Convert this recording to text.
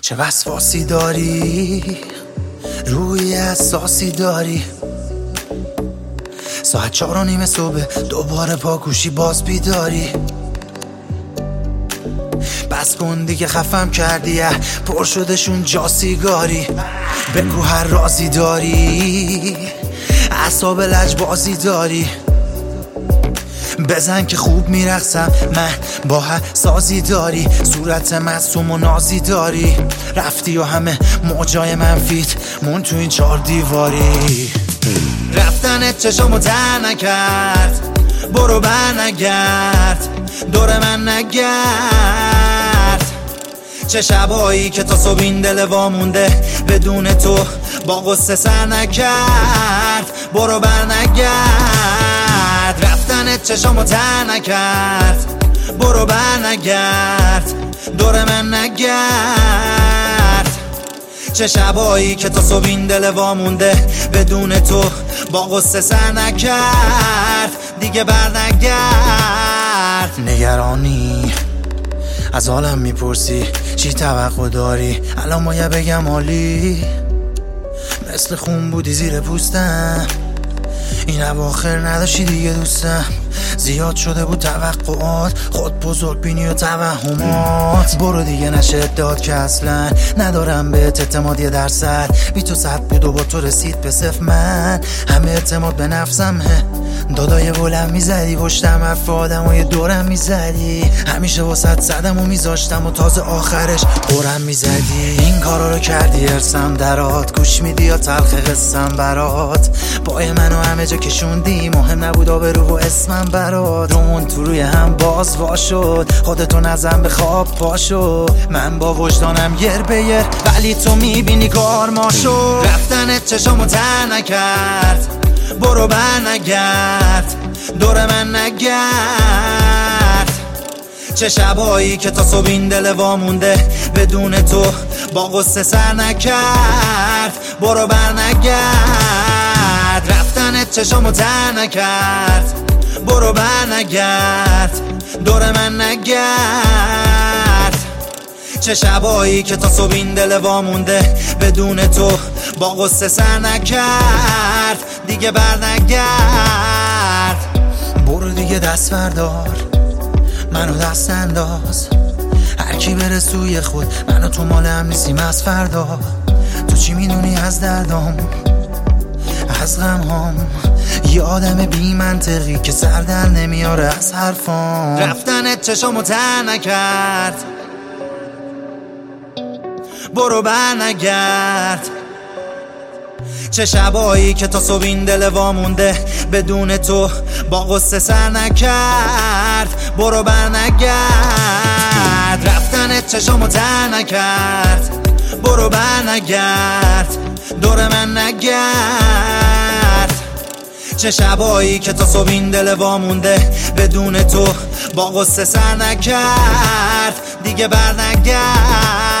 چه وسواسی داری، روی اساسی داری. ساعت 4:30 صبح دوباره پاکوشی باز بیداری. بس کن دیگه خفم کردی، پر شدشون جا سیگاری. بگو هر رازی داری، اعصاب لجبازی داری. بزن که خوب میرقصم من، با سازی داری. صورت معصوم و نازی داری. رفتی و همه موجای منفیت مون تو این 4 دیواری. رفتنت چشامو تر نکرد، برو بر نگرد، دور من نگرد. چه شبایی که تا صبح این دل وامونده، بدون تو با غصه سر نکرد. برو بر نگرد، رفتنت چشامو تر نکرد. برو بر نگرد، دور من نگرد. چه شبایی که تا صبح این دل وامونده، بدون تو با غصه سر نکرد. دیگه بر نگرد. نگرانی از حالم میپرسی، چی توقع داری؟ الان باید بگم عالی، مثل خون بودی زیر پوستم. این اواخر نداشتی دیگه دوستم. زیاد شده بود توقعات، خود بزرگ بینی و توهمات. برو دیگه نشه داد که اصلا ندارم بهت اعتماد 1%. بی تو 100 بود و با تو رسید به 0. من همه اعتماد به نفسمه. دادای بلند میزدی پشتم، حرف آدمای دورم میزدی. همیشه واسط زدم و میذاشتم و تازه آخرش قرم میزدی. این کارا رو کردی ارسم درات، گوش میدی یا تلخ قسم برات. پای منو همه جا کشوندی، مهم نبود آبرو و اسمم برات. رومون تو روی هم باز وا شد، خودتو نزن به خواب پاشو. من با وجدانم یر به یر، ولی تو میبینی کار ما شد. رفتنت چشامو تر نکرد، برو بر نگرد، دور من نگرد. چه شبایی که تا صبح این دل وامونده، بدون تو با غصه سر نکرد. برو بر نگرد، رفتنت چشامو تر نکرد. برو بر نگرد، دور من نگرد. چه شبایی که تا صبح این دل وامونده، بدون تو با غصه سر نکرد. دیگه بر نگرد. برو دیگه دست بردار، منو دست انداز. هر کی بره سوی خود، منو تو مال هم نیستیم از فردا. تو چی میدونی از دردام، از غمهام؟ یه آدم بی منطقی که سر در نمیاره از حرفام. رفتنت چشامو تر نکرد، برو بر نگرد. چه شبایی که تا صبح این دل وامونده، بدون تو با غصه سر نکرد. برو بر نگرد، رفتنت چشامو تر نکرد. برو بر نگرد، دور من نگرد. چه شبایی که تا صبح این دل وامونده، بدون تو با غصه سر نکرد. دیگه بر نگرد.